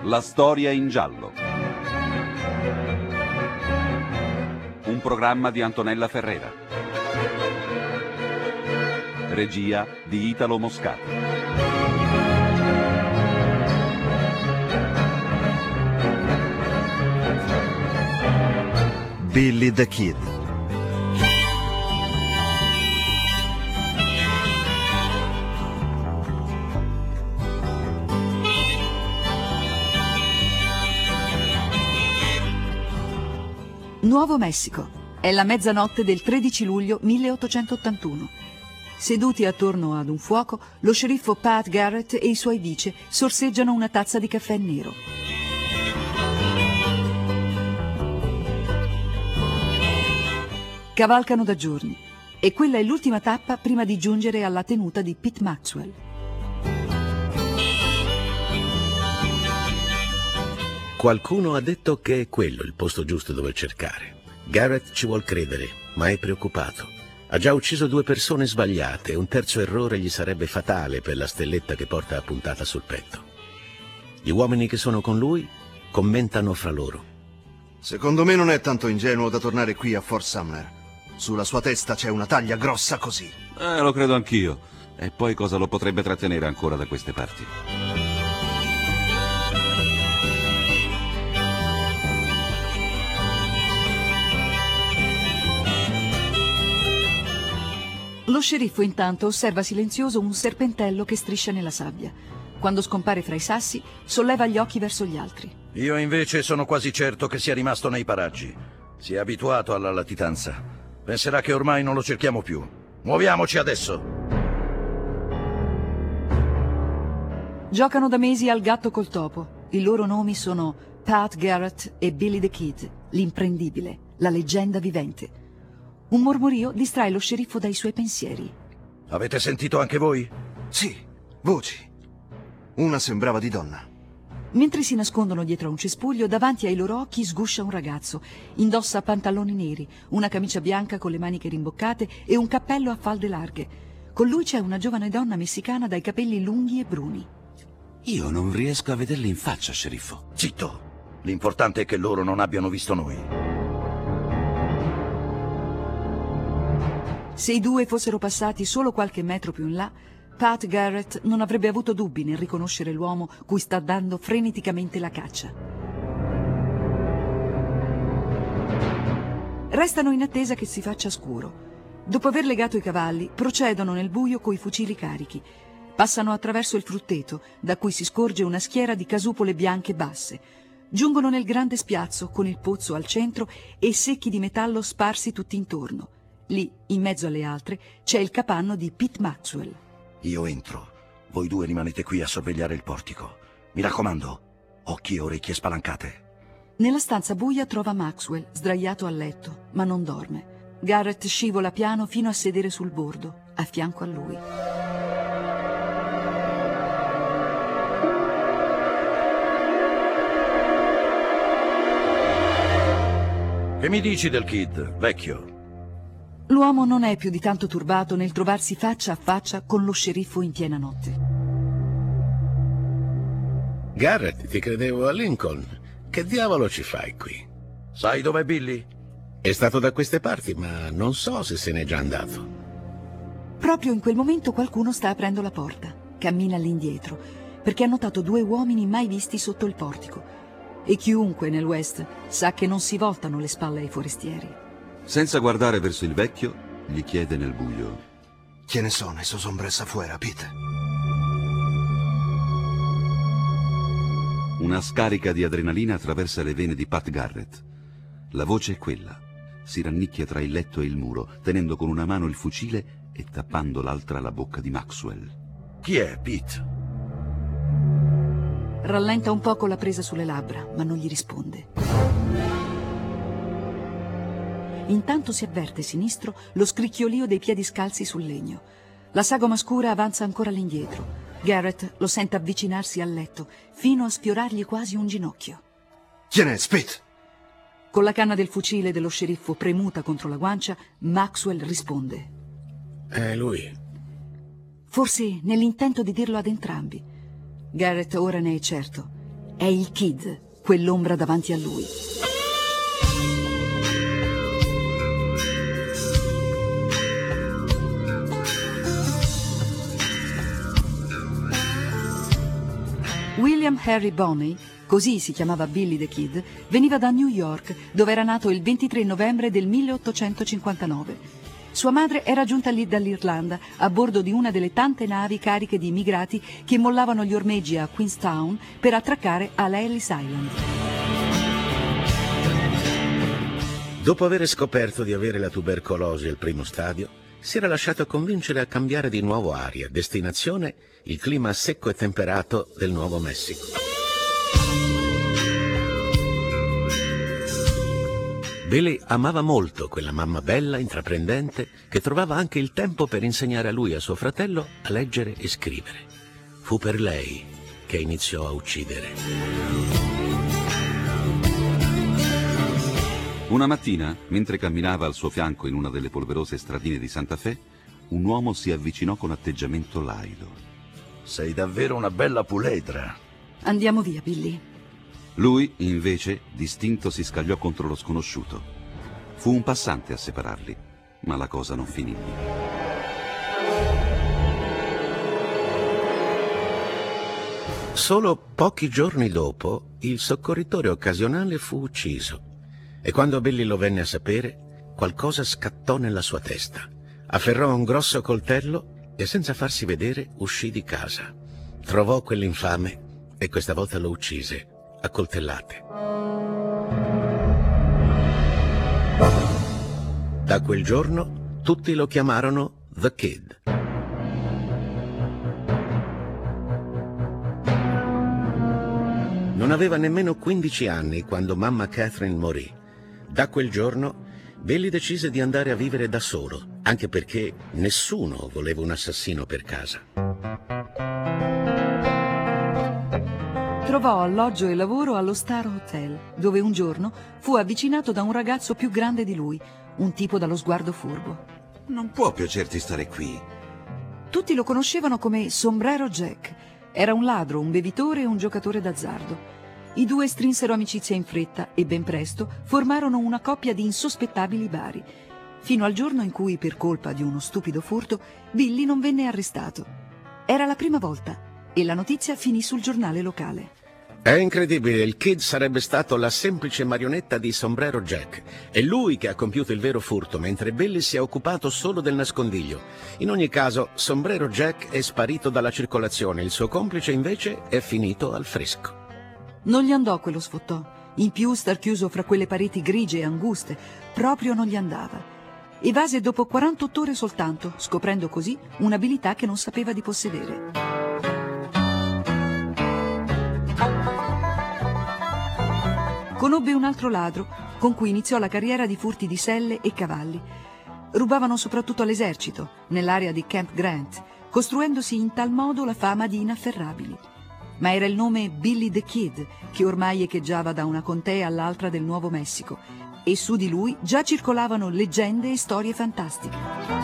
La storia in giallo. Un programma di Antonella Ferrera. Regia di Italo Moscati. Billy the Kid. Nuovo Messico. È la mezzanotte del 13 luglio 1881. Seduti attorno ad un fuoco, lo sceriffo Pat Garrett e i suoi vice sorseggiano una tazza di caffè nero. Cavalcano da giorni e quella è l'ultima tappa prima di giungere alla tenuta di Pete Maxwell. Qualcuno ha detto che è quello il posto giusto dove cercare. Garrett ci vuol credere, ma è preoccupato. Ha già ucciso 2 persone sbagliate e un terzo errore gli sarebbe fatale per la stelletta che porta appuntata sul petto. Gli uomini che sono con lui commentano fra loro. Secondo me non è tanto ingenuo da tornare qui a Fort Sumner. Sulla sua testa c'è una taglia grossa così. Lo credo anch'io. E poi cosa lo potrebbe trattenere ancora da queste parti? Lo sceriffo intanto osserva silenzioso un serpentello che striscia nella sabbia. Quando scompare fra i sassi, solleva gli occhi verso gli altri. Io invece sono quasi certo che sia rimasto nei paraggi. Si è abituato alla latitanza. Penserà che ormai non lo cerchiamo più. Muoviamoci adesso! Giocano da mesi al gatto col topo. I loro nomi sono Pat Garrett e Billy the Kid, l'imprendibile, la leggenda vivente. Un mormorio distrae lo sceriffo dai suoi pensieri. Avete sentito anche voi? Sì, voci. Una sembrava di donna. Mentre si nascondono dietro a un cespuglio, davanti ai loro occhi sguscia un ragazzo. Indossa pantaloni neri, una camicia bianca con le maniche rimboccate e un cappello a falde larghe. Con lui c'è una giovane donna messicana dai capelli lunghi e bruni. Io non riesco a vederli in faccia, sceriffo. Zitto! L'importante è che loro non abbiano visto noi. Se i due fossero passati solo qualche metro più in là, Pat Garrett non avrebbe avuto dubbi nel riconoscere l'uomo cui sta dando freneticamente la caccia. Restano in attesa che si faccia scuro. Dopo aver legato i cavalli, procedono nel buio coi fucili carichi. Passano attraverso il frutteto, da cui si scorge una schiera di casupole bianche basse. Giungono nel grande spiazzo, con il pozzo al centro e secchi di metallo sparsi tutti intorno. Lì, in mezzo alle altre, c'è il capanno di Pete Maxwell. Io entro. Voi 2 rimanete qui a sorvegliare il portico. Mi raccomando, occhi e orecchie spalancate. Nella stanza buia trova Maxwell, sdraiato a letto, ma non dorme. Garrett scivola piano fino a sedere sul bordo, a fianco a lui. Che mi dici del Kid, vecchio? L'uomo non è più di tanto turbato nel trovarsi faccia a faccia con lo sceriffo in piena notte. Garrett, ti credevo a Lincoln. Che diavolo ci fai qui? Sai dov'è Billy? È stato da queste parti, ma non so se se n'è già andato. Proprio in quel momento qualcuno sta aprendo la porta. Cammina all'indietro, perché ha notato 2 uomini mai visti sotto il portico. E chiunque nel West sa che non si voltano le spalle ai forestieri. Senza guardare verso il vecchio, gli chiede nel buio: ¿Quiénes son esos hombres afuera, Pete? Una scarica di adrenalina attraversa le vene di Pat Garrett. La voce è quella. Si rannicchia tra il letto e il muro, tenendo con una mano il fucile e tappando l'altra la bocca di Maxwell. Chi è, Pete? Rallenta un poco la presa sulle labbra, ma non gli risponde. Intanto si avverte sinistro lo scricchiolio dei piedi scalzi sul legno. La sagoma scura avanza ancora all'indietro. Garrett lo sente avvicinarsi al letto, fino a sfiorargli quasi un ginocchio. ¿Quién es, Pete? Con la canna del fucile dello sceriffo premuta contro la guancia, Maxwell risponde. È lui. Forse nell'intento di dirlo ad entrambi. Garrett ora ne è certo. È il Kid, quell'ombra davanti a lui. William Harry Bonney, così si chiamava Billy the Kid, veniva da New York, dove era nato il 23 novembre del 1859. Sua madre era giunta lì dall'Irlanda a bordo di una delle tante navi cariche di immigrati che mollavano gli ormeggi a Queenstown per attraccare alla Ellis Island. Dopo aver scoperto di avere la tubercolosi al primo stadio, si era lasciato convincere a cambiare di nuovo aria, destinazione il clima secco e temperato del Nuovo Messico. Billy amava molto quella mamma bella, intraprendente, che trovava anche il tempo per insegnare a lui e a suo fratello a leggere e scrivere. Fu per lei che iniziò a uccidere. Una mattina, mentre camminava al suo fianco in una delle polverose stradine di Santa Fe, un uomo si avvicinò con atteggiamento laido. Sei davvero una bella puledra. Andiamo via, Billy. Lui, invece, distinto, si scagliò contro lo sconosciuto. Fu un passante a separarli, ma la cosa non finì lì. Solo pochi giorni dopo, il soccorritore occasionale fu ucciso. E quando Billy lo venne a sapere, qualcosa scattò nella sua testa. Afferrò un grosso coltello e senza farsi vedere uscì di casa. Trovò quell'infame e questa volta lo uccise a coltellate. Da quel giorno tutti lo chiamarono The Kid. Non aveva nemmeno 15 anni quando mamma Catherine morì. Da quel giorno Billy decise di andare a vivere da solo, anche perché nessuno voleva un assassino per casa. Trovò alloggio e lavoro allo Star Hotel, dove un giorno fu avvicinato da un ragazzo più grande di lui, un tipo dallo sguardo furbo. Non può piacerti stare qui. Tutti lo conoscevano come Sombrero Jack. Era un ladro, un bevitore e un giocatore d'azzardo. I due strinsero amicizia in fretta e ben presto formarono una coppia di insospettabili bari, fino al giorno in cui, per colpa di uno stupido furto, Billy non venne arrestato. Era la prima volta e la notizia finì sul giornale locale. È incredibile, il Kid sarebbe stato la semplice marionetta di Sombrero Jack. È lui che ha compiuto il vero furto, mentre Billy si è occupato solo del nascondiglio. In ogni caso, Sombrero Jack è sparito dalla circolazione, il suo complice invece è finito al fresco. Non gli andò quello sfottò. In più, star chiuso fra quelle pareti grigie e anguste proprio non gli andava. Evase dopo 48 ore soltanto, scoprendo così un'abilità che non sapeva di possedere. Conobbe un altro ladro con cui iniziò la carriera di furti di selle e cavalli. Rubavano soprattutto all'esercito, nell'area di Camp Grant, costruendosi in tal modo la fama di inafferrabili. Ma era il nome Billy the Kid che ormai echeggiava da una contea all'altra del Nuovo Messico, e su di lui già circolavano leggende e storie fantastiche.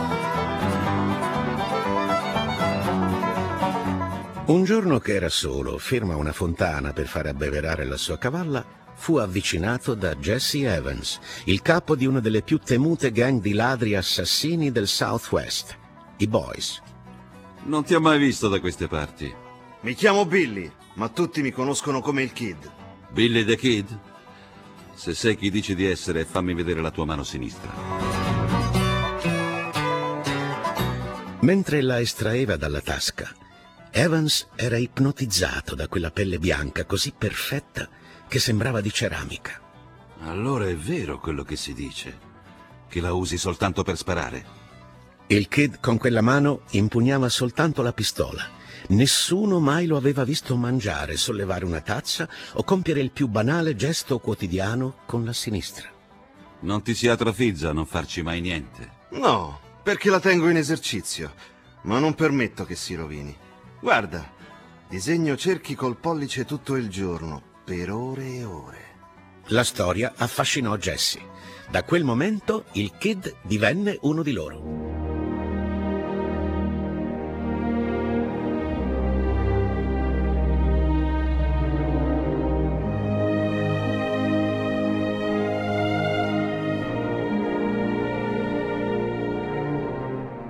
Un giorno che era solo, fermo a una fontana per fare abbeverare la sua cavalla, fu avvicinato da Jesse Evans, il capo di una delle più temute gang di ladri assassini del Southwest, i Boys. Non ti ho mai visto da queste parti. Mi chiamo Billy, ma tutti mi conoscono come il Kid. Billy the Kid? Se sei chi dici di essere, fammi vedere la tua mano sinistra. Mentre la estraeva dalla tasca, Evans era ipnotizzato da quella pelle bianca così perfetta che sembrava di ceramica. Allora è vero quello che si dice, che la usi soltanto per sparare. Il Kid con quella mano impugnava soltanto la pistola. Nessuno mai lo aveva visto mangiare, sollevare una tazza o compiere il più banale gesto quotidiano con la sinistra. Non ti si atrofizza a non farci mai niente? No, perché la tengo in esercizio, ma non permetto che si rovini. Guarda, disegno cerchi col pollice tutto il giorno, per ore e ore. La storia affascinò Jesse. Da quel momento il Kid divenne uno di loro.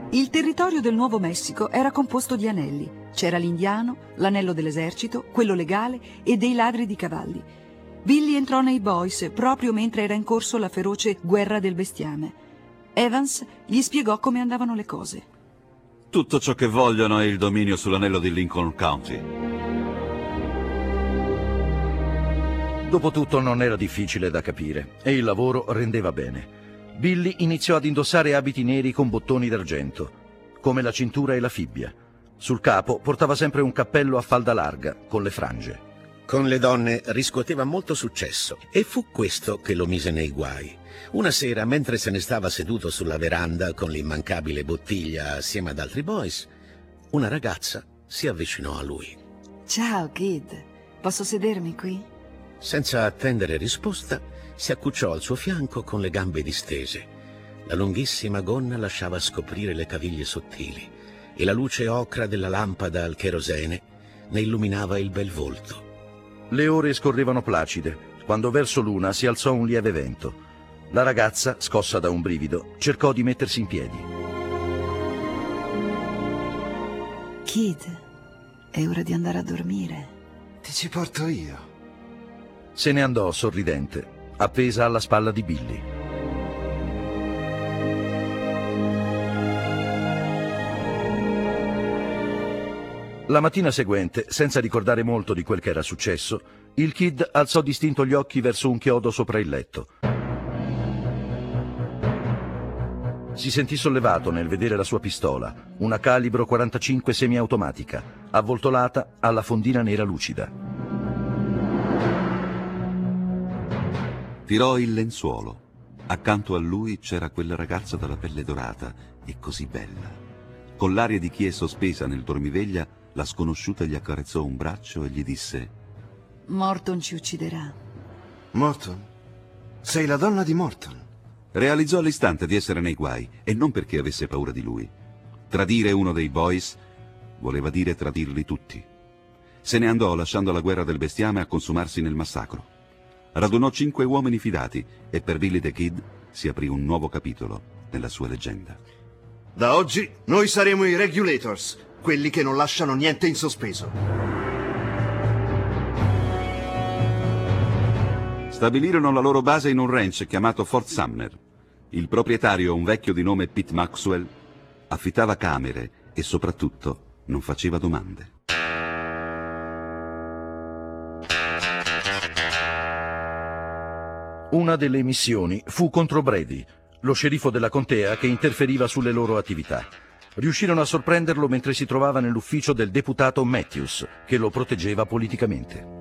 Il territorio del Nuovo Messico era composto di anelli. C'era l'indiano, l'anello dell'esercito, quello legale e dei ladri di cavalli. Billy entrò nei Boys proprio mentre era in corso la feroce guerra del bestiame. Evans gli spiegò come andavano le cose. Tutto ciò che vogliono è il dominio sull'anello di Lincoln County. Dopotutto non era difficile da capire e il lavoro rendeva bene. Billy iniziò ad indossare abiti neri con bottoni d'argento, come la cintura e la fibbia. Sul capo portava sempre un cappello a falda larga, con le frange. Con le donne riscuoteva molto successo e fu questo che lo mise nei guai. Una sera, mentre se ne stava seduto sulla veranda con l'immancabile bottiglia assieme ad altri boys, una ragazza si avvicinò a lui. Ciao, Kid. Posso sedermi qui? Senza attendere risposta, si accucciò al suo fianco con le gambe distese. La lunghissima gonna lasciava scoprire le caviglie sottili e la luce ocra della lampada al cherosene ne illuminava il bel volto. Le ore scorrevano placide, quando verso l'una si alzò un lieve vento. La ragazza, scossa da un brivido, cercò di mettersi in piedi. Kid, è ora di andare a dormire. Ti ci porto io. Se ne andò sorridente, appesa alla spalla di Billy. La mattina seguente, senza ricordare molto di quel che era successo, il Kid alzò distinto gli occhi verso un chiodo sopra il letto. Si sentì sollevato nel vedere la sua pistola, una calibro 45 semiautomatica, avvoltolata alla fondina nera lucida. Tirò il lenzuolo. Accanto a lui c'era quella ragazza dalla pelle dorata e così bella. Con l'aria di chi è sospesa nel dormiveglia, la sconosciuta gli accarezzò un braccio e gli disse: Morton ci ucciderà. Morton? Sei la donna di Morton? Realizzò all'istante di essere nei guai e non perché avesse paura di lui. Tradire uno dei boys voleva dire tradirli tutti. Se ne andò lasciando la guerra del bestiame a consumarsi nel massacro. Radunò 5 uomini fidati e per Billy the Kid si aprì un nuovo capitolo nella sua leggenda. Da oggi noi saremo i Regulators, quelli che non lasciano niente in sospeso. Stabilirono la loro base in un ranch chiamato Fort Sumner. Il proprietario, un vecchio di nome Pete Maxwell, affittava camere e soprattutto non faceva domande. Una delle missioni fu contro Brady, lo sceriffo della contea che interferiva sulle loro attività. Riuscirono a sorprenderlo mentre si trovava nell'ufficio del deputato Matthews, che lo proteggeva politicamente.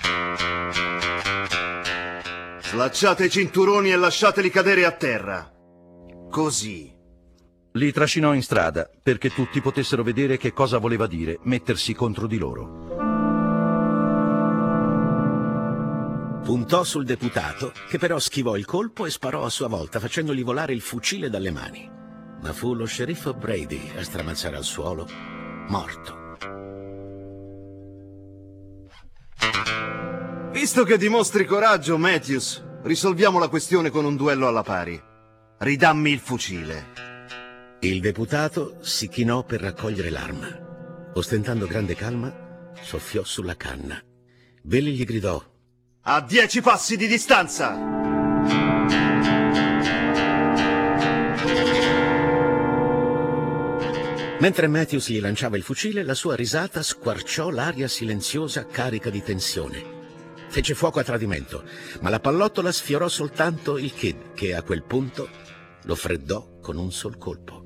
Slacciate i cinturoni e lasciateli cadere a terra. Così. Li trascinò in strada perché tutti potessero vedere che cosa voleva dire mettersi contro di loro. Puntò sul deputato, che però schivò il colpo e sparò a sua volta, facendogli volare il fucile dalle mani. Ma fu lo sceriffo Brady a stramazzare al suolo, morto. Visto che dimostri coraggio, Matthews, risolviamo la questione con un duello alla pari. Ridammi il fucile. Il deputato si chinò per raccogliere l'arma. Ostentando grande calma, soffiò sulla canna. Billy gli gridò: A 10 passi di distanza! Mentre Matthews gli lanciava il fucile, la sua risata squarciò l'aria silenziosa carica di tensione. Fece fuoco a tradimento, ma la pallottola sfiorò soltanto il Kid, che a quel punto lo freddò con un sol colpo.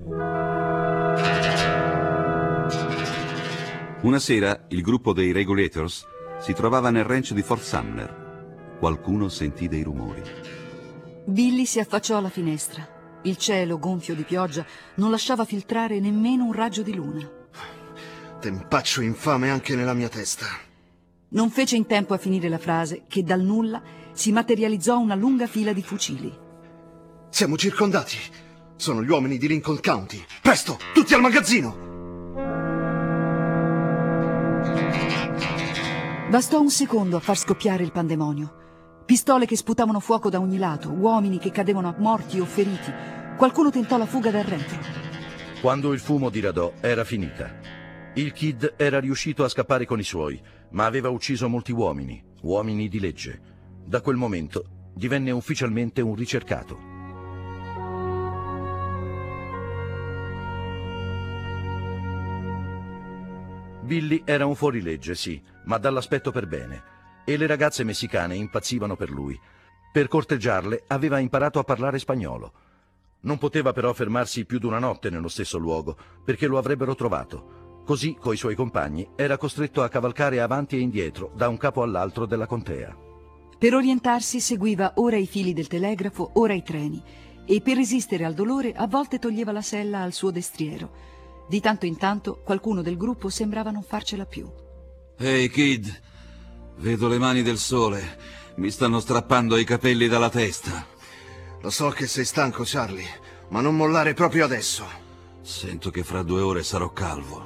Una sera il gruppo dei Regulators si trovava nel ranch di Fort Sumner. Qualcuno sentì dei rumori. Billy si affacciò alla finestra. Il cielo, gonfio di pioggia, non lasciava filtrare nemmeno un raggio di luna. Tempaccio infame anche nella mia testa. Non fece in tempo a finire la frase che dal nulla si materializzò una lunga fila di fucili. Siamo circondati. Sono gli uomini di Lincoln County. Presto, tutti al magazzino! Bastò un secondo a far scoppiare il pandemonio. Pistole che sputavano fuoco da ogni lato, uomini che cadevano morti o feriti. Qualcuno tentò la fuga dal retro. Quando il fumo diradò, era finita. Il Kid era riuscito a scappare con i suoi, ma aveva ucciso molti uomini, uomini di legge. Da quel momento divenne ufficialmente un ricercato. Billy era un fuorilegge, sì, ma dall'aspetto per bene, e le ragazze messicane impazzivano per lui. Per corteggiarle aveva imparato a parlare spagnolo. Non poteva però fermarsi più di una notte nello stesso luogo, perché lo avrebbero trovato. Così, coi suoi compagni, era costretto a cavalcare avanti e indietro da un capo all'altro della contea. Per orientarsi seguiva ora i fili del telegrafo, ora i treni, e per resistere al dolore a volte toglieva la sella al suo destriero. Di tanto in tanto qualcuno del gruppo sembrava non farcela più. Ehi, Kid, vedo le mani del sole. Mi stanno strappando i capelli dalla testa. Lo so che sei stanco, Charlie, ma non mollare proprio adesso. Sento che fra 2 ore sarò calvo.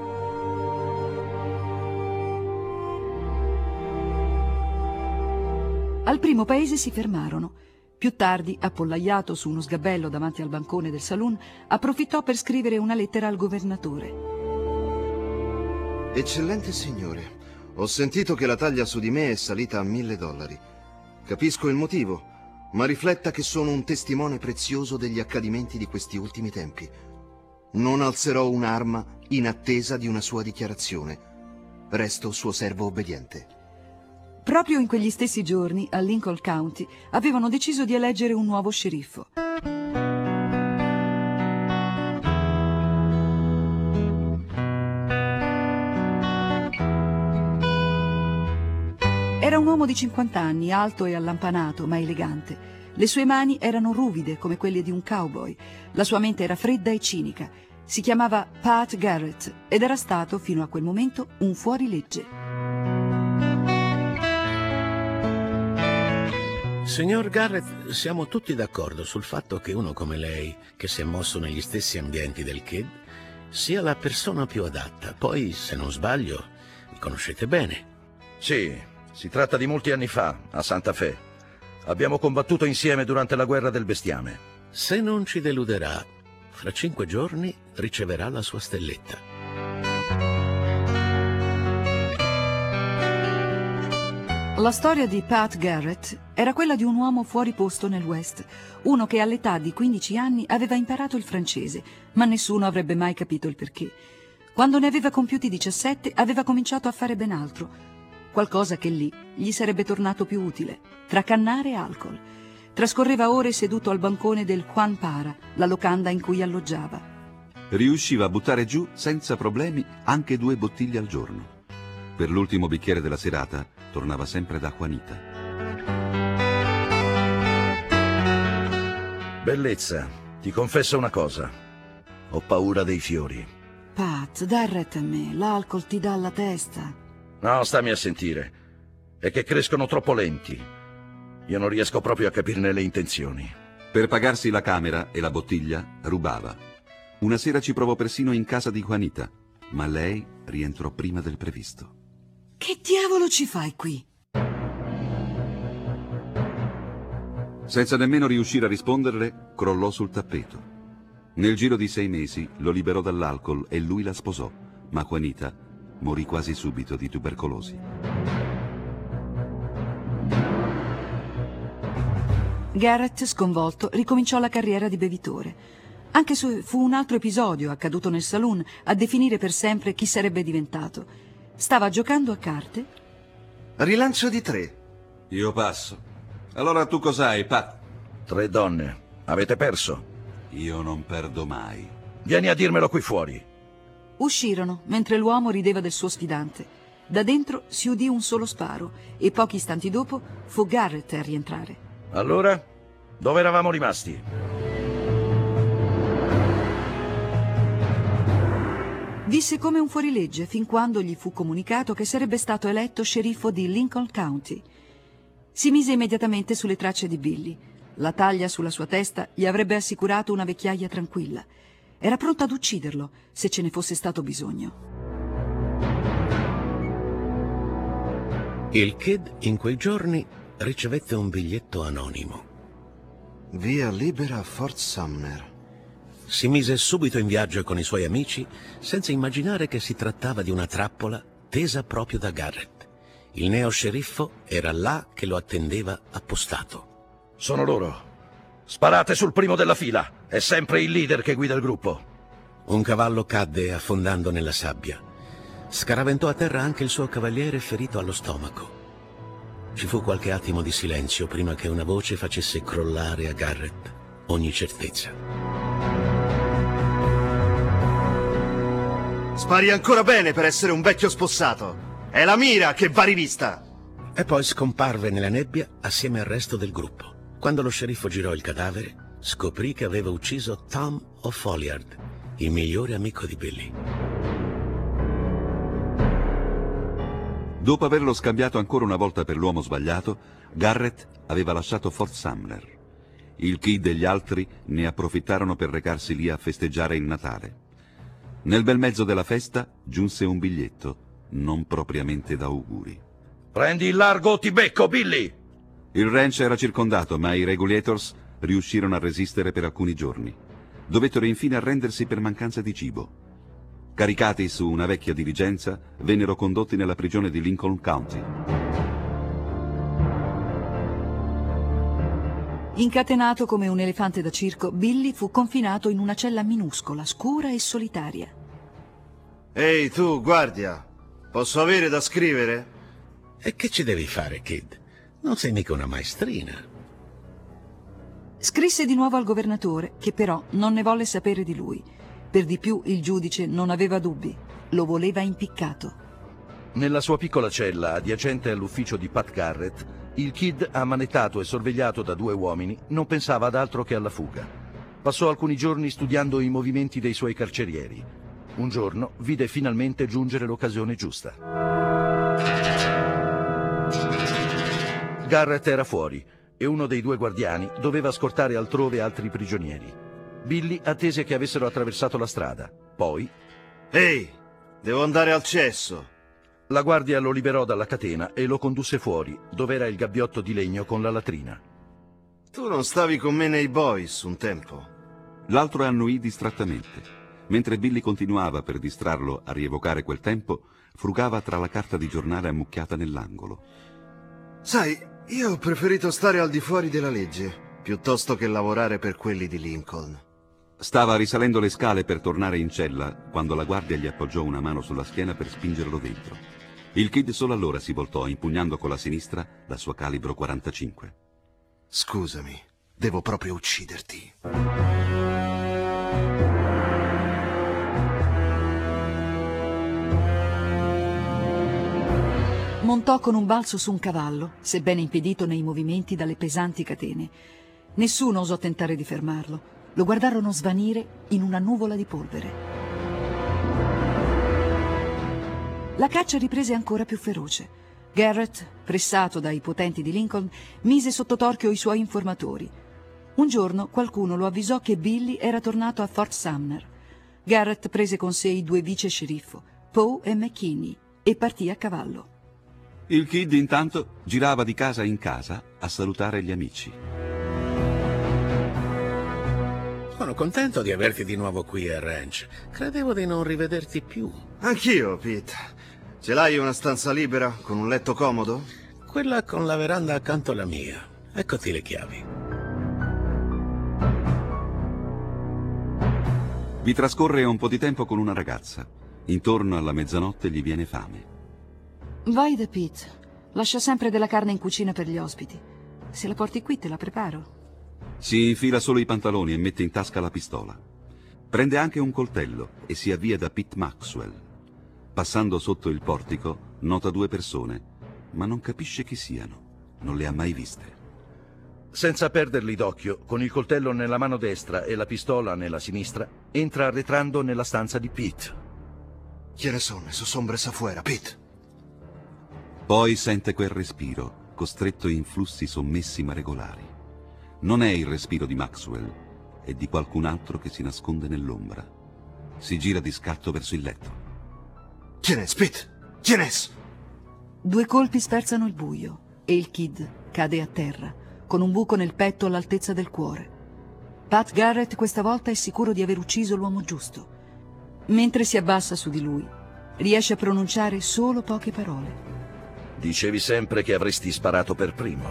Al primo paese si fermarono. Più tardi, appollaiato su uno sgabello davanti al bancone del saloon, approfittò per scrivere una lettera al governatore. Eccellente signore, ho sentito che la taglia su di me è salita a $1000. Capisco il motivo, ma rifletta che sono un testimone prezioso degli accadimenti di questi ultimi tempi. Non alzerò un'arma in attesa di una sua dichiarazione. Resto suo servo obbediente. Proprio in quegli stessi giorni, a Lincoln County, avevano deciso di eleggere un nuovo sceriffo. Era un uomo di 50 anni, alto e allampanato, ma elegante. Le sue mani erano ruvide come quelle di un cowboy. La sua mente era fredda e cinica. Si chiamava Pat Garrett ed era stato, fino a quel momento, un fuorilegge. Signor Garrett, siamo tutti d'accordo sul fatto che uno come lei, che si è mosso negli stessi ambienti del Kid, sia la persona più adatta. Poi, se non sbaglio, mi conoscete bene. Sì, si tratta di molti anni fa, a Santa Fe. Abbiamo combattuto insieme durante la guerra del bestiame. Se non ci deluderà, fra 5 giorni riceverà la sua stelletta. La storia di Pat Garrett era quella di un uomo fuori posto nel West, uno che all'età di 15 anni aveva imparato il francese, ma nessuno avrebbe mai capito il perché. Quando ne aveva compiuti 17 aveva cominciato a fare ben altro, qualcosa che lì gli sarebbe tornato più utile, tracannare e alcol. Trascorreva ore seduto al bancone del Juan Para, la locanda in cui alloggiava. Riusciva a buttare giù senza problemi anche 2 bottiglie al giorno. Per l'ultimo bicchiere della serata tornava sempre da Juanita. Bellezza, ti confesso una cosa. Ho paura dei fiori. Pat, dai retta a me, l'alcol ti dà la testa. No, stammi a sentire. È che crescono troppo lenti. Io non riesco proprio a capirne le intenzioni. Per pagarsi la camera e la bottiglia, rubava. Una sera ci provò persino in casa di Juanita, ma lei rientrò prima del previsto. Che diavolo ci fai qui? Senza nemmeno riuscire a risponderle, crollò sul tappeto. Nel giro di 6 mesi lo liberò dall'alcol e lui la sposò, ma Juanita morì quasi subito di tubercolosi. Garrett, sconvolto, ricominciò la carriera di bevitore. Anche se fu un altro episodio accaduto nel saloon a definire per sempre chi sarebbe diventato. Stava giocando a carte? Rilancio di 3. Io passo. Allora tu cos'hai, Pat? 3 donne. Avete perso? Io non perdo mai. Vieni a dirmelo qui fuori. Uscirono, mentre l'uomo rideva del suo sfidante. Da dentro si udì un solo sparo e pochi istanti dopo fu Garrett a rientrare. Allora? Dove eravamo rimasti? Visse come un fuorilegge fin quando gli fu comunicato che sarebbe stato eletto sceriffo di Lincoln County. Si mise immediatamente sulle tracce di Billy. La taglia sulla sua testa gli avrebbe assicurato una vecchiaia tranquilla. Era pronto ad ucciderlo se ce ne fosse stato bisogno. Il Kid in quei giorni ricevette un biglietto anonimo. Via libera a Fort Sumner. Si mise subito in viaggio con i suoi amici senza immaginare che si trattava di una trappola tesa proprio da Garrett. Il neo sceriffo era là che lo attendeva appostato. Sono loro. Sparate sul primo della fila. È sempre il leader che guida il gruppo. Un cavallo cadde affondando nella sabbia. Scaraventò a terra anche il suo cavaliere ferito allo stomaco. Ci fu qualche attimo di silenzio prima che una voce facesse crollare a Garrett ogni certezza. Spari ancora bene per essere un vecchio spossato. È la mira che va rivista. E poi scomparve nella nebbia assieme al resto del gruppo. Quando lo sceriffo girò il cadavere, scoprì che aveva ucciso Tom O'Folliard, il migliore amico di Billy. Dopo averlo scambiato ancora una volta per l'uomo sbagliato, Garrett aveva lasciato Fort Sumner. Il Kid e gli altri ne approfittarono per recarsi lì a festeggiare il Natale. Nel bel mezzo della festa giunse un biglietto, non propriamente d'auguri. Prendi il largo o ti becco, Billy! Il ranch era circondato, ma i Regulators riuscirono a resistere per alcuni giorni. Dovettero infine arrendersi per mancanza di cibo. Caricati su una vecchia diligenza, vennero condotti nella prigione di Lincoln County. Incatenato come un elefante da circo, Billy fu confinato in una cella minuscola, scura e solitaria. Ehi tu, guardia, posso avere da scrivere? E che ci devi fare, Kid? Non sei mica una maestrina. Scrisse di nuovo al governatore, che però non ne volle sapere di lui. Per di più il giudice non aveva dubbi, lo voleva impiccato. Nella sua piccola cella, adiacente all'ufficio di Pat Garrett, il Kid, ammanettato e sorvegliato da 2 uomini, non pensava ad altro che alla fuga. Passò alcuni giorni studiando i movimenti dei suoi carcerieri. Un giorno vide finalmente giungere l'occasione giusta. Garrett era fuori e uno dei 2 guardiani doveva scortare altrove altri prigionieri. Billy attese che avessero attraversato la strada. Poi... Ehi, devo andare al cesso. La guardia lo liberò dalla catena e lo condusse fuori, dove era il gabbiotto di legno con la latrina. Tu non stavi con me nei Boys un tempo? L'altro annuì distrattamente. Mentre Billy continuava per distrarlo a rievocare quel tempo, frugava tra la carta di giornale ammucchiata nell'angolo. Sai, io ho preferito stare al di fuori della legge, piuttosto che lavorare per quelli di Lincoln. Stava risalendo le scale per tornare in cella quando la guardia gli appoggiò una mano sulla schiena per spingerlo dentro. Il Kid solo allora si voltò, impugnando con la sinistra la sua calibro 45. Scusami, devo proprio ucciderti. Montò con un balzo su un cavallo, sebbene impedito nei movimenti dalle pesanti catene. Nessuno osò tentare di fermarlo. Lo guardarono svanire in una nuvola di polvere. La caccia riprese ancora più feroce. Garrett, pressato dai potenti di Lincoln, mise sotto torchio i suoi informatori. Un giorno qualcuno lo avvisò che Billy era tornato a Fort Sumner. Garrett prese con sé i 2 vice sceriffo, Poe e McKinney, e partì a cavallo. Il Kid intanto girava di casa in casa a salutare gli amici. Sono contento di averti di nuovo qui al ranch. Credevo di non rivederti più. Anch'io, Pete. Ce l'hai una stanza libera con un letto comodo? Quella con la veranda accanto alla mia. Eccoti le chiavi. Vi trascorre un po' di tempo con una ragazza. Intorno alla mezzanotte gli viene fame. Vai da Pete. Lascia sempre della carne in cucina per gli ospiti. Se la porti qui te la preparo. Si infila solo i pantaloni e mette in tasca la pistola. Prende anche un coltello e si avvia da Pete Maxwell. Passando sotto il portico, nota 2 persone, ma non capisce chi siano. Non le ha mai viste. Senza perderli d'occhio, con il coltello nella mano destra e la pistola nella sinistra, entra arretrando nella stanza di Pete. ¿Quiénes son esos hombres afuera, Pete? Poi sente quel respiro, costretto in flussi sommessi ma regolari. Non è il respiro di Maxwell, è di qualcun altro che si nasconde nell'ombra. Si gira di scatto verso il letto. ¿Quién es, Pete? ¿Quién es? 2 colpi sperzano il buio e il Kid cade a terra, con un buco nel petto all'altezza del cuore. Pat Garrett questa volta è sicuro di aver ucciso l'uomo giusto. Mentre si abbassa su di lui, riesce a pronunciare solo poche parole. Dicevi sempre che avresti sparato per primo.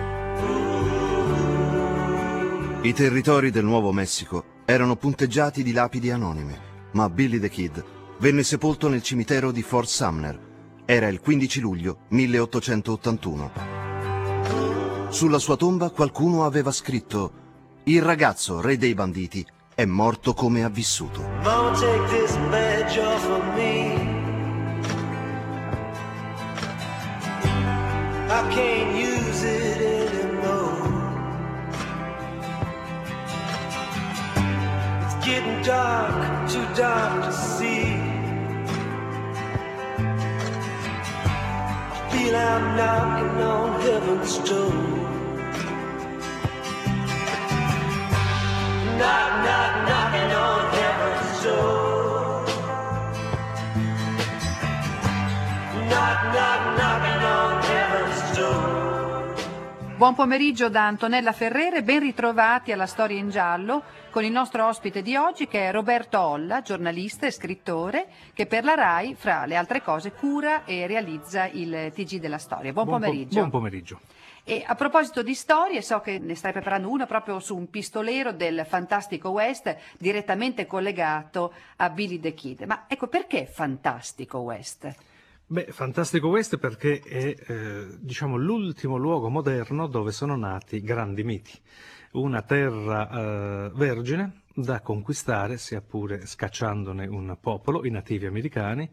I territori del Nuovo Messico erano punteggiati di lapidi anonime, ma Billy the Kid venne sepolto nel cimitero di Fort Sumner. Era il 15 luglio 1881. Sulla sua tomba qualcuno aveva scritto: il ragazzo, re dei banditi, è morto come ha vissuto. Mama, take this badge off of me. I can't use it anymore. It's getting dark, too dark to see. I feel I'm knocking on heaven's door. Knock, knock, knocking on heaven's door. Knock, knock, knocking on heaven's door. Buon pomeriggio da Antonella Ferrere, ben ritrovati alla Storia in Giallo con il nostro ospite di oggi che è Roberto Olla, giornalista e scrittore che per la RAI, fra le altre cose, cura e realizza il TG della Storia. Buon pomeriggio. Buon pomeriggio. E a proposito di storie, so che ne stai preparando una proprio su un pistolero del Fantastico West direttamente collegato a Billy the Kid. Ma ecco, perché Fantastico West? Beh, Fantastico West perché è diciamo l'ultimo luogo moderno dove sono nati grandi miti. Una terra vergine da conquistare, sia pure scacciandone un popolo, i nativi americani.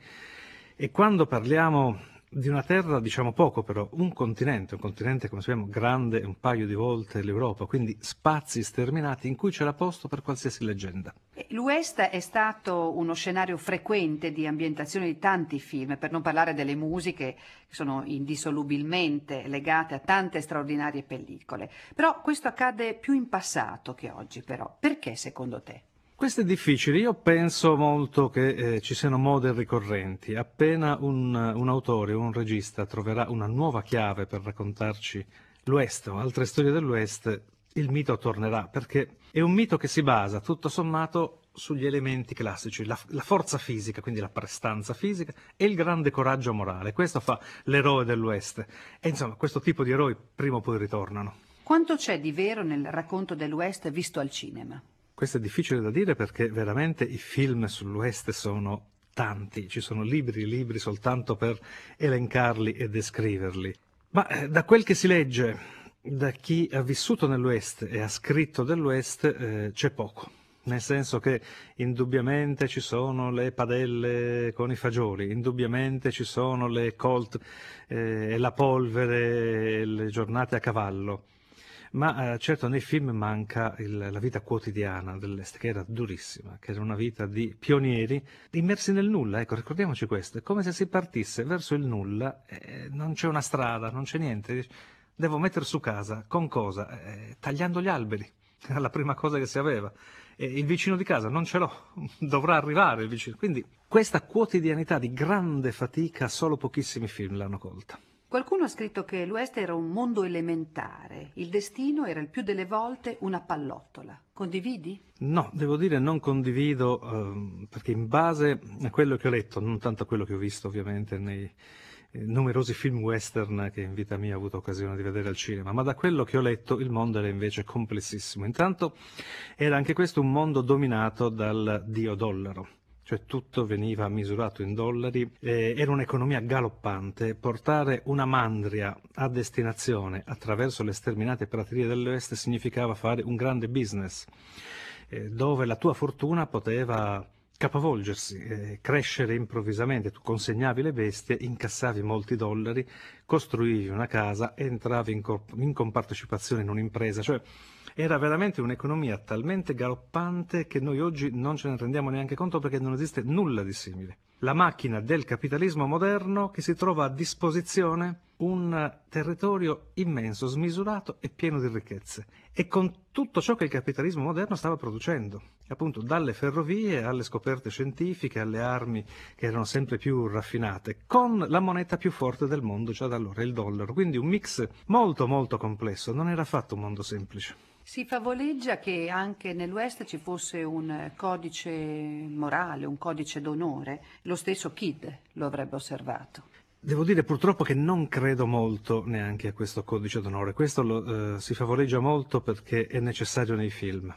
E quando parliamo di una terra, diciamo poco però, un continente come sappiamo grande un paio di volte l'Europa, quindi spazi sterminati in cui c'era posto per qualsiasi leggenda. L'West è stato uno scenario frequente di ambientazione di tanti film, per non parlare delle musiche che sono indissolubilmente legate a tante straordinarie pellicole. Però questo accade più in passato che oggi, però. Perché secondo te? Questo è difficile, io penso molto che ci siano mode ricorrenti. Appena un autore o un regista troverà una nuova chiave per raccontarci l'Ouest o altre storie dell'Ouest, il mito tornerà, perché è un mito che si basa tutto sommato sugli elementi classici, la forza fisica, quindi la prestanza fisica e il grande coraggio morale. Questo fa l'eroe dell'Ouest e insomma questo tipo di eroi prima o poi ritornano. Quanto c'è di vero nel racconto dell'Ouest visto al cinema? Questo è difficile da dire perché veramente i film sull'Ouest sono tanti, ci sono libri e libri soltanto per elencarli e descriverli. Ma da quel che si legge, da chi ha vissuto nell'Ouest e ha scritto dell'Ouest, c'è poco. Nel senso che indubbiamente ci sono le padelle con i fagioli, indubbiamente ci sono le colt e la polvere, le giornate a cavallo. Ma certo nei film manca la vita quotidiana dell'Est, che era durissima, che era una vita di pionieri immersi nel nulla. Ecco, ricordiamoci questo, è come se si partisse verso il nulla, non c'è una strada, non c'è niente, devo mettere su casa, con cosa? Tagliando gli alberi, era la prima cosa che si aveva. E il vicino di casa non ce l'ho, dovrà arrivare il vicino. Quindi questa quotidianità di grande fatica solo pochissimi film l'hanno colta. Qualcuno ha scritto che l'Ouest era un mondo elementare, il destino era il più delle volte una pallottola. Condividi? No, devo dire non condivido, perché in base a quello che ho letto, non tanto a quello che ho visto ovviamente nei numerosi film western che in vita mia ho avuto occasione di vedere al cinema, ma da quello che ho letto il mondo era invece complessissimo. Intanto era anche questo un mondo dominato dal dio dollaro. Cioè tutto veniva misurato in dollari, era un'economia galoppante, portare una mandria a destinazione attraverso le sterminate praterie dell'Est significava fare un grande business, dove la tua fortuna poteva capovolgersi, crescere improvvisamente, tu consegnavi le bestie, incassavi molti dollari, costruivi una casa, entravi in compartecipazione in un'impresa, cioè era veramente un'economia talmente galoppante che noi oggi non ce ne rendiamo neanche conto perché non esiste nulla di simile. La macchina del capitalismo moderno che si trova a disposizione un territorio immenso, smisurato e pieno di ricchezze, e con tutto ciò che il capitalismo moderno stava producendo, appunto dalle ferrovie alle scoperte scientifiche, alle armi che erano sempre più raffinate, con la moneta più forte del mondo già da allora, il dollaro. Quindi un mix molto molto complesso, non era affatto un mondo semplice. Si favoleggia che anche nell'Ouest ci fosse un codice morale, un codice d'onore. Lo stesso Kidd lo avrebbe osservato. Devo dire purtroppo che non credo molto neanche a questo codice d'onore. Questo si favoleggia molto perché è necessario nei film.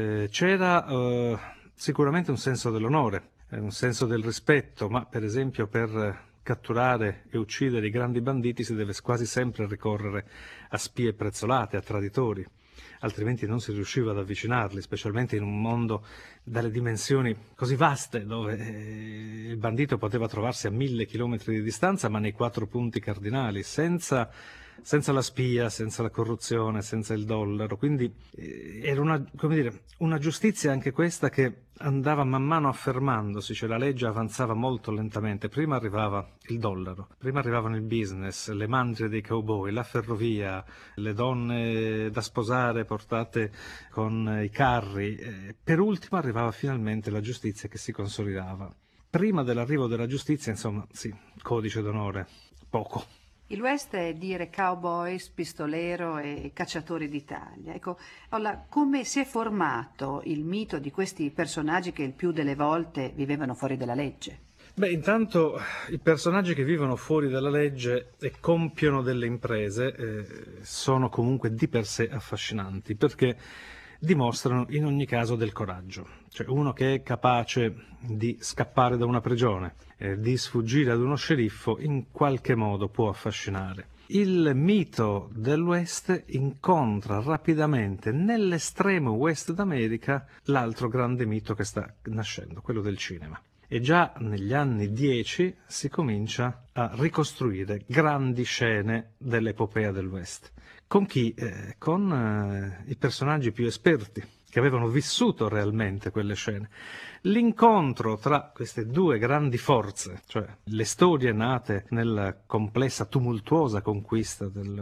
C'era sicuramente un senso dell'onore, un senso del rispetto, ma per esempio per catturare e uccidere i grandi banditi si deve quasi sempre ricorrere a spie prezzolate, a traditori, altrimenti non si riusciva ad avvicinarli, specialmente in un mondo dalle dimensioni così vaste, dove il bandito poteva trovarsi a 1000 chilometri di distanza, ma nei 4 punti cardinali, senza la spia, senza la corruzione, senza il dollaro. Quindi era una giustizia anche questa che andava man mano affermandosi, cioè la legge avanzava molto lentamente. Prima arrivava il dollaro, prima arrivavano il business, le mandrie dei cowboy, la ferrovia, le donne da sposare portate con i carri. Per ultimo arrivava finalmente la giustizia che si consolidava. Prima dell'arrivo della giustizia, insomma, sì, codice d'onore, poco. Il West è dire cowboys, pistolero e cacciatori d'Italia. Ecco, Olla, come si è formato il mito di questi personaggi che il più delle volte vivevano fuori dalla legge? Beh, intanto i personaggi che vivono fuori dalla legge e compiono delle imprese sono comunque di per sé affascinanti, perché dimostrano in ogni caso del coraggio. Cioè uno che è capace di scappare da una prigione, di sfuggire ad uno sceriffo, in qualche modo può affascinare. Il mito dell'Ouest incontra rapidamente nell'estremo West d'America l'altro grande mito che sta nascendo, quello del cinema. E già negli anni 10 si comincia a ricostruire grandi scene dell'epopea del West. Con chi? Con i personaggi più esperti, che avevano vissuto realmente quelle scene. L'incontro tra queste due grandi forze, cioè le storie nate nella complessa, tumultuosa conquista del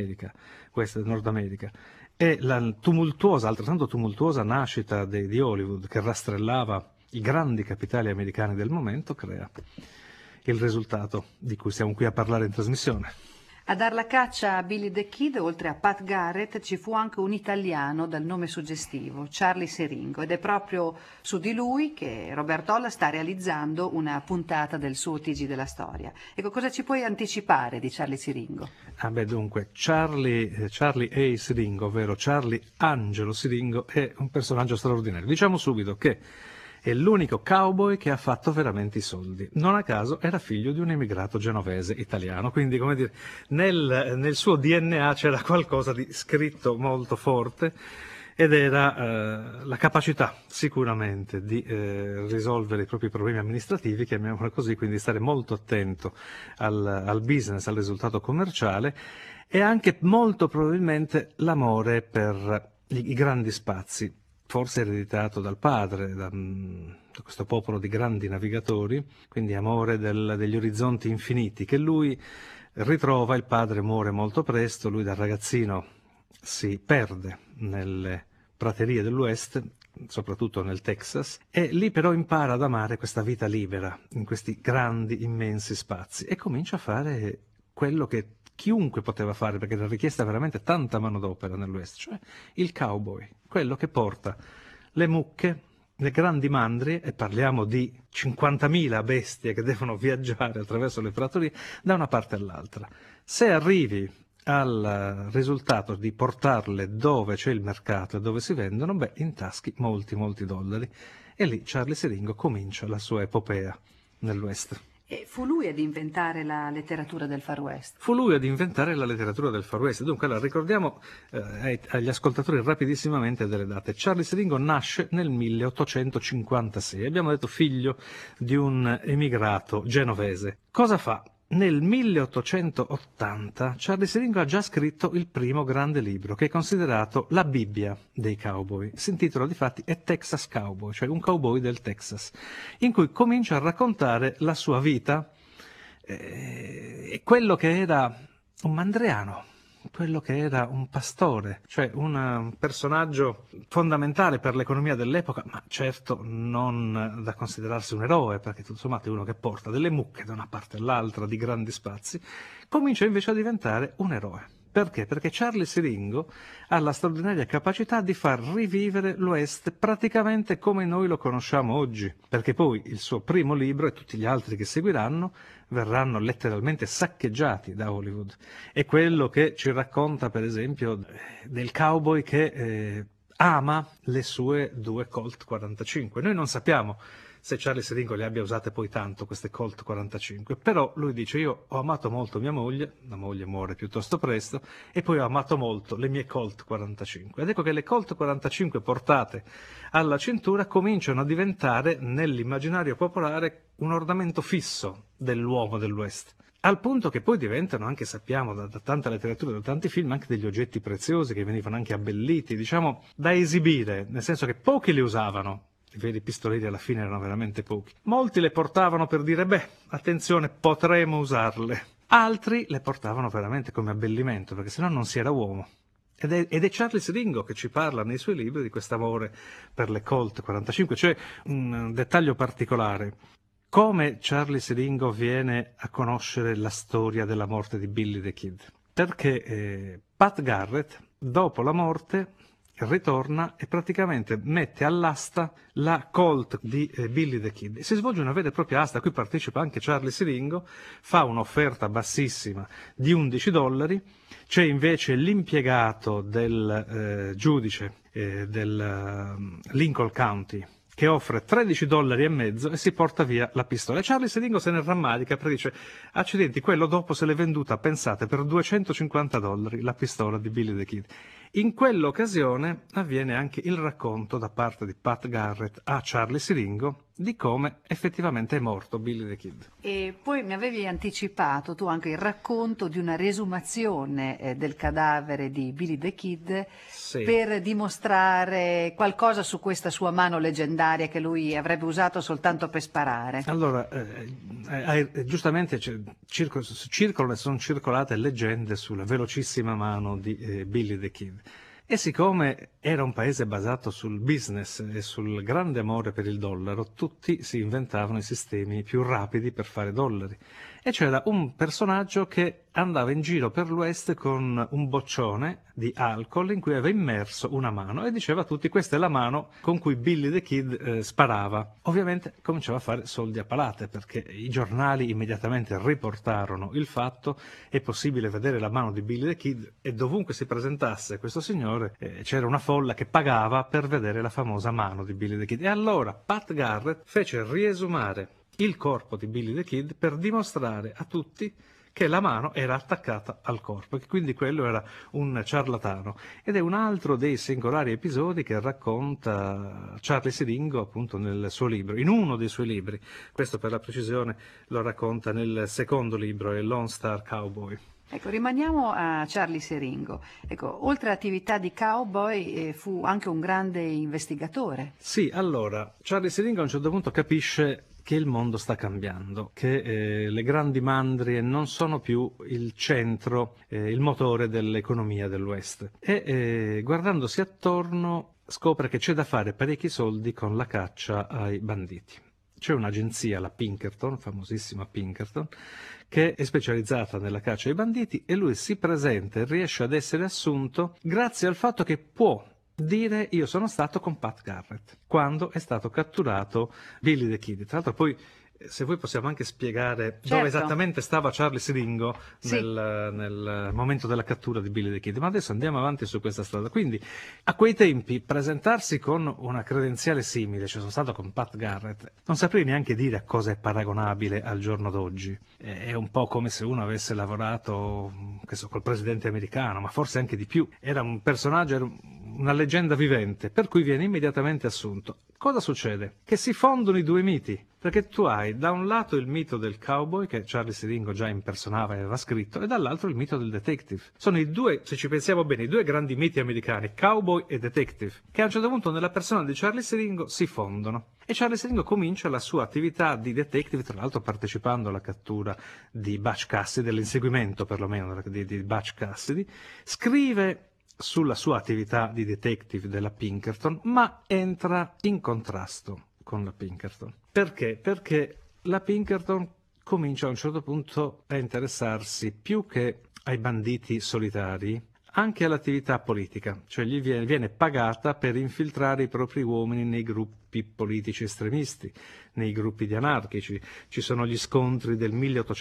Nord America, e la tumultuosa, altrettanto tumultuosa nascita di Hollywood, che rastrellava i grandi capitali americani del momento, crea il risultato di cui siamo qui a parlare in trasmissione. A dar la caccia a Billy the Kid, oltre a Pat Garrett, ci fu anche un italiano dal nome suggestivo, Charlie Siringo, ed è proprio su di lui che Roberto Olla sta realizzando una puntata del suo TG della storia. Ecco, cosa ci puoi anticipare di Charlie Siringo? Dunque, Charlie A. Siringo, ovvero Charlie Angelo Siringo, è un personaggio straordinario. Diciamo subito che è l'unico cowboy che ha fatto veramente i soldi. Non a caso era figlio di un emigrato genovese italiano, quindi, come dire, nel suo DNA c'era qualcosa di scritto molto forte, ed era la capacità sicuramente di risolvere i propri problemi amministrativi, chiamiamolo così, quindi stare molto attento al business, al risultato commerciale, e anche molto probabilmente l'amore per i grandi spazi, forse ereditato dal padre, da questo popolo di grandi navigatori, quindi amore degli orizzonti infiniti, che lui ritrova. Il padre muore molto presto, lui da ragazzino si perde nelle praterie dell'Ouest, soprattutto nel Texas, e lì però impara ad amare questa vita libera, in questi grandi, immensi spazi, e comincia a fare quello che chiunque poteva fare, perché era richiesta veramente tanta manodopera nell'Ouest, cioè il cowboy, quello che porta le mucche, le grandi mandrie, e parliamo di 50.000 bestie che devono viaggiare attraverso le praterie da una parte all'altra. Se arrivi al risultato di portarle dove c'è il mercato e dove si vendono, intaschi molti dollari, e lì Charlie Siringo comincia la sua epopea nell'Ouest. E fu lui ad inventare la letteratura del Far West. Fu lui ad inventare la letteratura del Far West. Dunque, allora, ricordiamo agli ascoltatori rapidissimamente delle date. Charlie Siringo nasce nel 1856, abbiamo detto figlio di un emigrato genovese. Cosa fa? Nel 1880 Charlie Siringo ha già scritto il primo grande libro, che è considerato la Bibbia dei cowboy. Si intitola difatti A Texas Cowboy, cioè un cowboy del Texas, in cui comincia a raccontare la sua vita e quello che era un mandriano, quello che era un pastore, cioè un personaggio fondamentale per l'economia dell'epoca, ma certo non da considerarsi un eroe, perché tutto sommato è uno che porta delle mucche da una parte all'altra di grandi spazi, comincia invece a diventare un eroe. Perché? Perché Charlie Siringo ha la straordinaria capacità di far rivivere l'Ouest praticamente come noi lo conosciamo oggi, perché poi il suo primo libro e tutti gli altri che seguiranno verranno letteralmente saccheggiati da Hollywood. È quello che ci racconta, per esempio, del cowboy che ama le sue 2 Colt 45. Noi non sappiamo se Charlie Siringo le abbia usate poi tanto queste Colt 45, però lui dice: io ho amato molto mia moglie, la moglie muore piuttosto presto, e poi ho amato molto le mie Colt 45. Ed ecco che le Colt 45 portate alla cintura cominciano a diventare nell'immaginario popolare un ornamento fisso dell'uomo dell'Ouest. Al punto che poi diventano, anche sappiamo da tanta letteratura, da tanti film, anche degli oggetti preziosi che venivano anche abbelliti, diciamo, da esibire, nel senso che pochi li usavano. I veri pistolieri alla fine erano veramente pochi. Molti le portavano per dire: beh, attenzione, potremo usarle. Altri le portavano veramente come abbellimento, perché sennò non si era uomo. Ed è Charlie Siringo che ci parla nei suoi libri di quest'amore per le Colt 45. C'è un dettaglio particolare. Come Charlie Siringo viene a conoscere la storia della morte di Billy the Kid? Perché Pat Garrett, dopo la morte, ritorna e praticamente mette all'asta la Colt di Billy the Kid. Si svolge una vera e propria asta, a cui partecipa anche Charlie Siringo, fa un'offerta bassissima di $11, c'è invece l'impiegato del giudice del Lincoln County che offre $13,50 e si porta via la pistola. E Charlie Siringo se ne rammarica perché dice: accidenti, quello dopo se l'è venduta, pensate, per $250 la pistola di Billy the Kid. In quell'occasione avviene anche il racconto da parte di Pat Garrett a Charlie Siringo di come effettivamente è morto Billy the Kid. E poi mi avevi anticipato tu anche il racconto di una resumazione del cadavere di Billy the Kid, Sì. per dimostrare qualcosa su questa sua mano leggendaria che lui avrebbe usato soltanto per sparare. Allora, giustamente circolano e sono circolate leggende sulla velocissima mano di Billy the Kid. E siccome era un paese basato sul business e sul grande amore per il dollaro, tutti si inventavano i sistemi più rapidi per fare dollari. E c'era un personaggio che andava in giro per l'Ouest con un boccione di alcol in cui aveva immerso una mano e diceva a tutti: questa è la mano con cui Billy the Kid sparava. Ovviamente cominciava a fare soldi a palate, perché i giornali immediatamente riportarono il fatto: è possibile vedere la mano di Billy the Kid, e dovunque si presentasse questo signore c'era una folla che pagava per vedere la famosa mano di Billy the Kid. E allora Pat Garrett fece riesumare il corpo di Billy the Kid per dimostrare a tutti che la mano era attaccata al corpo e che quindi quello era un ciarlatano. Ed è un altro dei singolari episodi che racconta Charlie Siringo appunto nel suo libro, in uno dei suoi libri. Questo per la precisione lo racconta nel secondo libro, è Lone Star Cowboy. Ecco, rimaniamo a Charlie Siringo. Ecco, oltre all'attività di cowboy, fu anche un grande investigatore. Sì, allora, Charlie Siringo a un certo punto capisce che il mondo sta cambiando, che le grandi mandrie non sono più il centro, il motore dell'economia dell'Ouest. E guardandosi attorno scopre che c'è da fare parecchi soldi con la caccia ai banditi. C'è un'agenzia, la Pinkerton, famosissima Pinkerton, che è specializzata nella caccia ai banditi, e lui si presenta e riesce ad essere assunto grazie al fatto che può dire: io sono stato con Pat Garrett quando è stato catturato Billy the Kid. Tra l'altro poi, se vuoi, possiamo anche spiegare dove esattamente stava Charlie Siringo nel momento della cattura di Billy the Kid, ma adesso andiamo avanti su questa strada. Quindi a quei tempi presentarsi con una credenziale simile, cioè sono stato con Pat Garrett, non saprei neanche dire a cosa è paragonabile al giorno d'oggi. È un po' come se uno avesse lavorato, che so, col presidente americano, ma forse anche di più. Era un personaggio, era un una leggenda vivente, per cui viene immediatamente assunto. Cosa succede? Che si fondono i due miti, perché tu hai da un lato il mito del cowboy, che Charlie Siringo già impersonava e aveva scritto, e dall'altro il mito del detective. Sono i due, se ci pensiamo bene, i due grandi miti americani, cowboy e detective, che a un certo punto nella persona di Charlie Siringo si fondono. E Charlie Siringo comincia la sua attività di detective, tra l'altro partecipando alla cattura di Butch Cassidy, dell'inseguimento perlomeno di Butch Cassidy, scrive sulla sua attività di detective della Pinkerton, ma entra in contrasto con la Pinkerton. Perché? Perché la Pinkerton comincia a un certo punto a interessarsi più che ai banditi solitari, anche all'attività politica, cioè gli viene pagata per infiltrare i propri uomini nei gruppi politici estremisti, nei gruppi di anarchici. Ci sono gli scontri del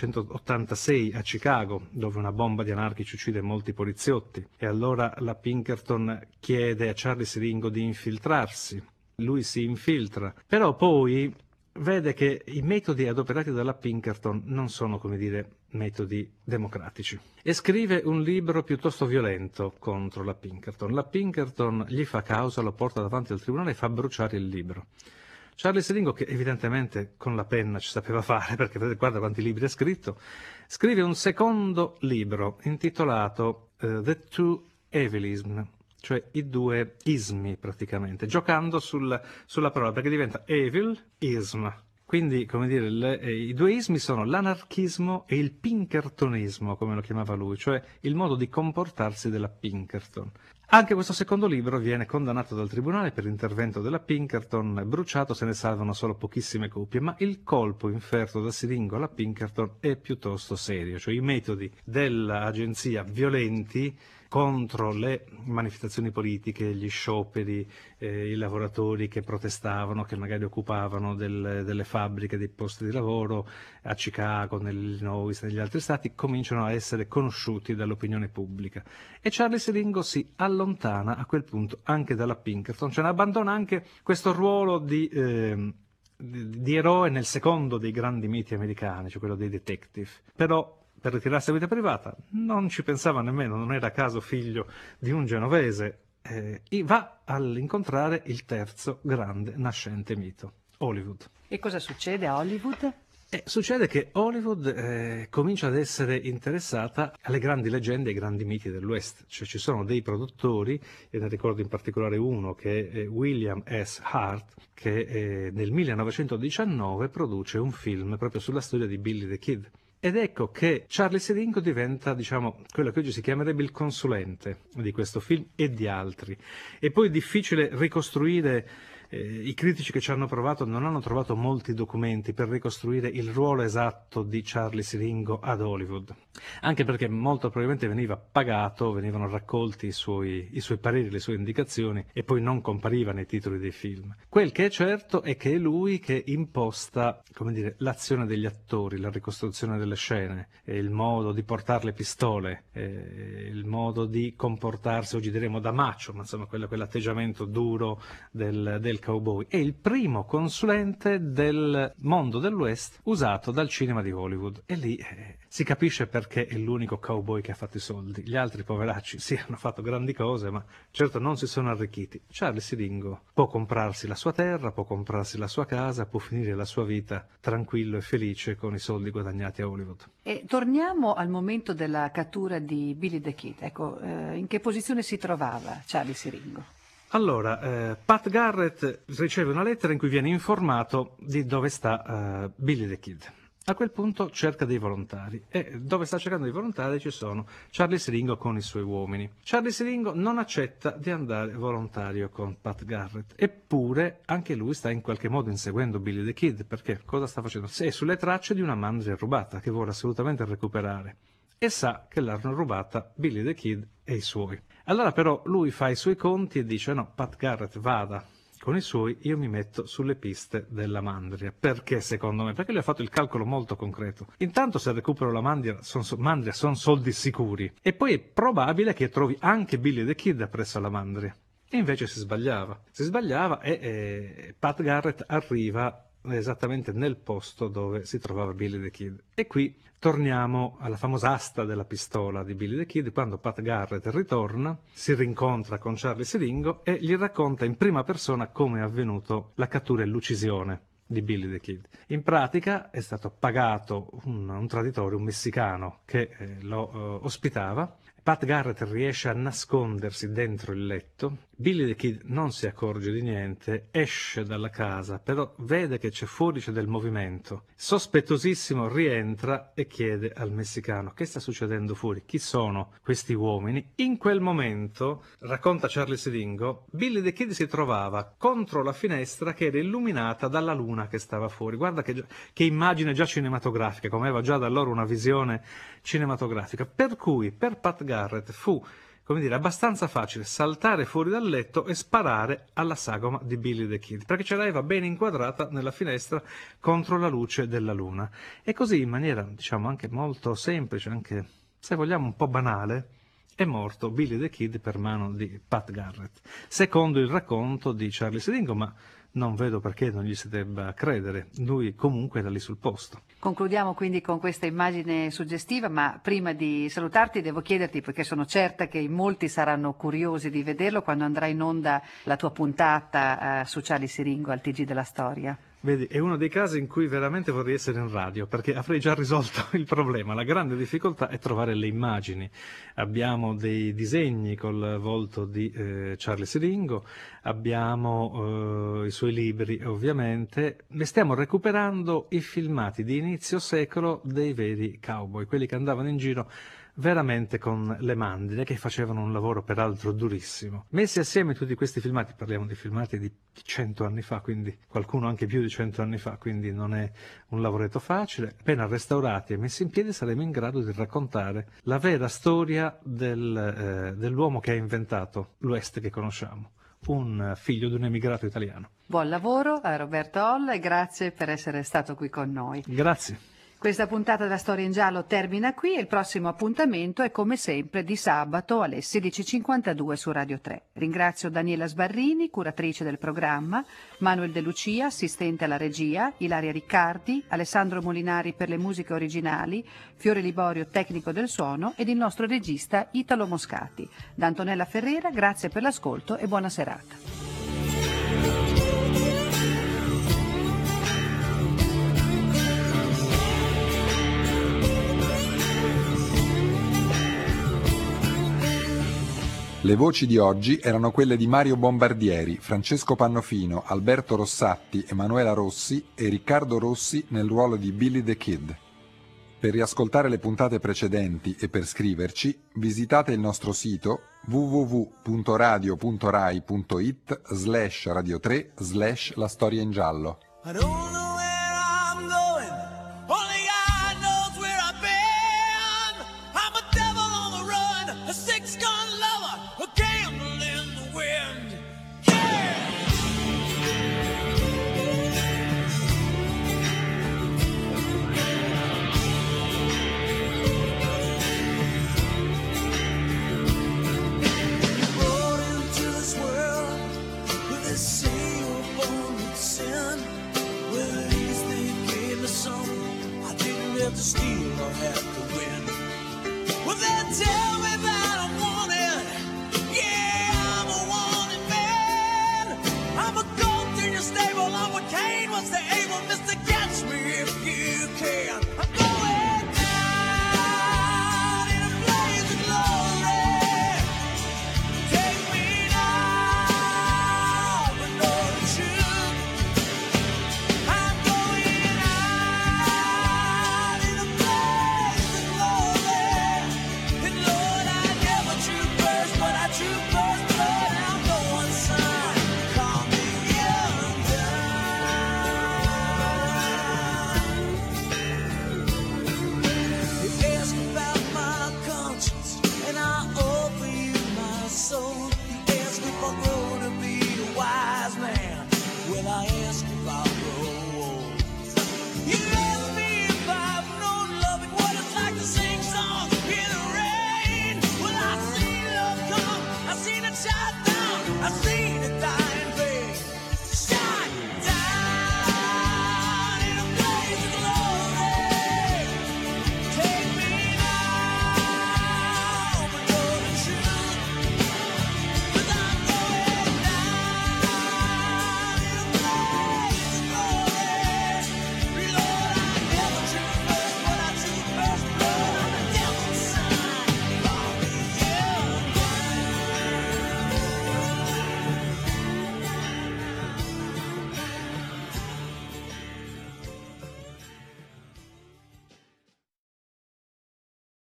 1886 a Chicago, dove una bomba di anarchici uccide molti poliziotti, e allora la Pinkerton chiede a Charlie Siringo di infiltrarsi. Lui si infiltra, però poi vede che i metodi adoperati dalla Pinkerton non sono, come dire, metodi democratici, e scrive un libro piuttosto violento contro la Pinkerton. La Pinkerton gli fa causa, lo porta davanti al tribunale e fa bruciare il libro. Charlie Siringo, che evidentemente con la penna ci sapeva fare, perché guarda quanti libri ha scritto, scrive un secondo libro intitolato The Two Evilism, cioè i due ismi praticamente, giocando sulla parola, perché diventa evil, ism. Quindi, come dire, i due ismi sono l'anarchismo e il pinkertonismo, come lo chiamava lui, cioè il modo di comportarsi della Pinkerton. Anche questo secondo libro viene condannato dal tribunale per intervento della Pinkerton, bruciato, se ne salvano solo pochissime copie, ma il colpo inferto da Siringo alla Pinkerton è piuttosto serio, cioè i metodi dell'agenzia violenti contro le manifestazioni politiche, gli scioperi, i lavoratori che protestavano, che magari occupavano delle fabbriche, dei posti di lavoro a Chicago, nell'Illinois, negli altri stati, cominciano a essere conosciuti dall'opinione pubblica. E Charlie Siringo si allontana a quel punto anche dalla Pinkerton, cioè abbandona anche questo ruolo di eroe nel secondo dei grandi miti americani, cioè quello dei detective. Però per ritirarsi a vita privata non ci pensava nemmeno, non era caso figlio di un genovese, e va all'incontrare il terzo grande nascente mito, Hollywood. E cosa succede a Hollywood? Succede che Hollywood comincia ad essere interessata alle grandi leggende e ai grandi miti dell'West, cioè ci sono dei produttori, e ne ricordo in particolare uno che è William S. Hart, che nel 1919 produce un film proprio sulla storia di Billy the Kid. Ed ecco che Charlie Siringo diventa, diciamo, quello che oggi si chiamerebbe il consulente di questo film e di altri. E poi è difficile ricostruire, i critici che ci hanno provato non hanno trovato molti documenti per ricostruire il ruolo esatto di Charlie Siringo ad Hollywood, anche perché molto probabilmente veniva pagato, venivano raccolti i suoi pareri, le sue indicazioni, e poi non compariva nei titoli dei film. Quel che è certo è che è lui che imposta, come dire, l'azione degli attori, la ricostruzione delle scene, il modo di portare le pistole, il modo di comportarsi, oggi diremo da macho, ma insomma quell'atteggiamento duro del cowboy. È il primo consulente del mondo dell'West usato dal cinema di Hollywood, e lì si capisce perché è l'unico cowboy che ha fatto i soldi. Gli altri poveracci sì, hanno fatto grandi cose, ma certo non si sono arricchiti. Charlie Siringo può comprarsi la sua terra, può comprarsi la sua casa, può finire la sua vita tranquillo e felice con i soldi guadagnati a Hollywood. E torniamo al momento della cattura di Billy the Kid. Ecco, in che posizione si trovava Charlie Siringo? Allora, Pat Garrett riceve una lettera in cui viene informato di dove sta Billy the Kid. A quel punto cerca dei volontari, e dove sta cercando dei volontari ci sono Charlie Siringo con i suoi uomini. Charlie Siringo non accetta di andare volontario con Pat Garrett, eppure anche lui sta in qualche modo inseguendo Billy the Kid, perché cosa sta facendo? È sulle tracce di una mandria rubata che vuole assolutamente recuperare, e sa che l'hanno rubata Billy the Kid e i suoi. Allora però lui fa i suoi conti e dice: no, Pat Garrett vada con i suoi, io mi metto sulle piste della mandria. Perché secondo me? Perché lui ha fatto il calcolo molto concreto. Intanto se recupero la mandria sono soldi sicuri, e poi è probabile che trovi anche Billy the Kid presso la mandria. E invece si sbagliava e Pat Garrett arriva esattamente nel posto dove si trovava Billy the Kid. E qui torniamo alla famosa asta della pistola di Billy the Kid, quando Pat Garrett ritorna, si rincontra con Charlie Siringo e gli racconta in prima persona come è avvenuto la cattura e l'uccisione di Billy the Kid. In pratica è stato pagato un traditore, un messicano che lo ospitava. Pat Garrett riesce a nascondersi dentro il letto. Billy the Kid non si accorge di niente, esce dalla casa, però vede che fuori c'è del movimento. Sospettosissimo rientra e chiede al messicano: che sta succedendo fuori? Chi sono questi uomini? In quel momento, racconta Charlie Siringo, Billy the Kid si trovava contro la finestra che era illuminata dalla luna che stava fuori. Guarda che immagine già cinematografica, come aveva già da allora una visione cinematografica. Per cui per Pat Garrett fu, come dire, abbastanza facile saltare fuori dal letto e sparare alla sagoma di Billy the Kid, perché ce l'aveva ben inquadrata nella finestra contro la luce della luna. E così, in maniera, diciamo, anche molto semplice, anche se vogliamo un po' banale, è morto Billy the Kid per mano di Pat Garrett, secondo il racconto di Charlie Siringo, ma non vedo perché non gli si debba credere. Lui comunque era lì sul posto. Concludiamo quindi con questa immagine suggestiva, ma prima di salutarti devo chiederti, perché sono certa che in molti saranno curiosi di vederlo, quando andrà in onda la tua puntata su Charlie Siringo al TG della Storia. Vedi, è uno dei casi in cui veramente vorrei essere in radio, perché avrei già risolto il problema. La grande difficoltà è trovare le immagini. Abbiamo dei disegni col volto di Charlie Siringo, abbiamo i suoi libri ovviamente, e stiamo recuperando i filmati di inizio secolo dei veri cowboy, quelli che andavano in giro veramente con le mandine, che facevano un lavoro peraltro durissimo. Messi assieme tutti questi filmati, parliamo di filmati di 100 anni fa, quindi qualcuno anche più di 100 anni fa, quindi non è un lavoretto facile. Appena restaurati e messi in piedi saremo in grado di raccontare la vera storia dell'uomo che ha inventato l'Ouest che conosciamo, un figlio di un emigrato italiano. Buon lavoro a Roberto Olla e grazie per essere stato qui con noi. Grazie. Questa puntata della Storia in Giallo termina qui e il prossimo appuntamento è come sempre di sabato alle 16:52 su Radio 3. Ringrazio Daniela Sbarrini, curatrice del programma, Manuel De Lucia, assistente alla regia, Ilaria Riccardi, Alessandro Molinari per le musiche originali, Fiore Liborio, tecnico del suono, ed il nostro regista Italo Moscati. Da Antonella Ferrera, grazie per l'ascolto e buona serata. Le voci di oggi erano quelle di Mario Bombardieri, Francesco Pannofino, Alberto Rossatti, Emanuela Rossi e Riccardo Rossi nel ruolo di Billy the Kid. Per riascoltare le puntate precedenti e per scriverci, visitate il nostro sito www.radio.rai.it/radio3/La Storia in Giallo. To steal or have to win. Well, they tell me that I'm wanted. Yeah, I'm a wanted man. I'm a goat in your stable. I'm a Cain. What's the